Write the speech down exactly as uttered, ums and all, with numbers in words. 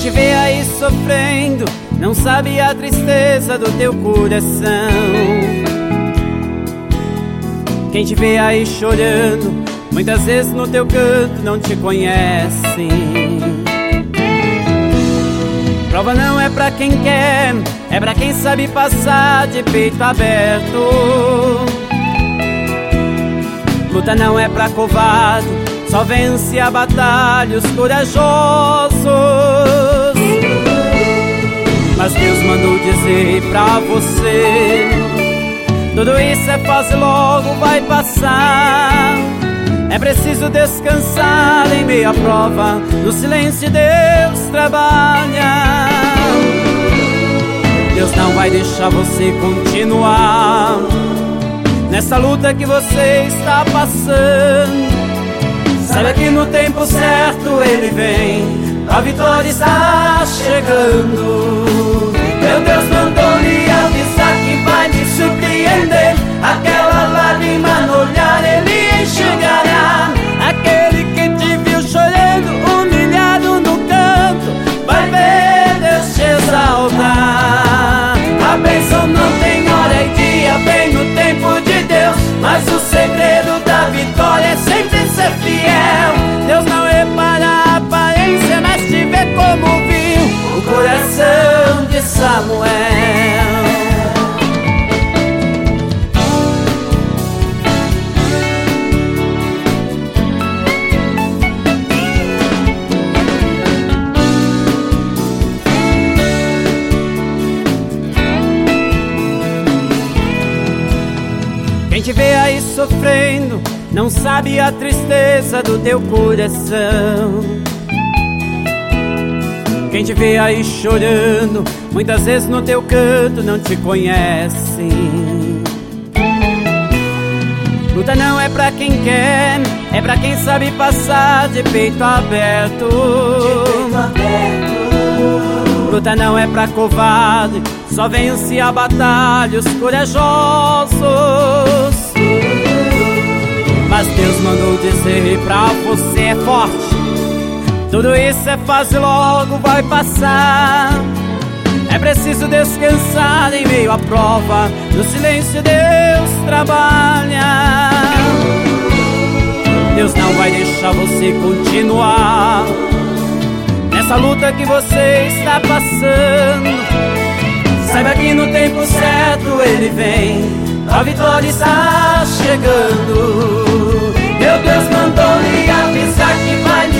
te vê aí sofrendo não sabe a tristeza do teu coração. Quem te vê aí chorando muitas vezes no teu canto não te conhece. Prova não é pra quem quer, é pra quem sabe passar de peito aberto. Luta não é pra covarde, só vence a batalha os corajosos. Mas Deus mandou dizer pra você: tudo isso é fácil, logo vai passar. É preciso descansar em meio à prova, no silêncio Deus trabalha. Deus não vai deixar você continuar nessa luta que você está passando. Saiba que no tempo certo Ele vem, a vitória está chegando. Meu Deus mandou lhe avisar que vai te surpreender. Aquela lágrima no olhar Ele enxergará. Aquele que te viu chorando, humilhado no canto, vai ver Deus te exaltar. A bênção não tem hora e dia, vem no tempo de Deus. Mas o segredo da vitória é sempre ser fiel. Deus não repara a aparência, mas te vê como viu o coração de Samuel. Quem te vê aí sofrendo não sabe a tristeza do teu coração. Quem te vê aí chorando muitas vezes no teu canto não te conhece. Luta não é pra quem quer, é pra quem sabe passar de peito aberto. De peito aberto. Luta não é pra covarde, só vence a batalha os corajosos. Mas Deus mandou dizer pra você: é forte, tudo isso é fácil, logo vai passar. É preciso descansar em meio à prova, no silêncio Deus trabalha. Deus não vai deixar você continuar nessa luta que você está passando. Saiba que no tempo certo Ele vem, a vitória está chegando. Meu Deus mandou lhe avisar que vai lhe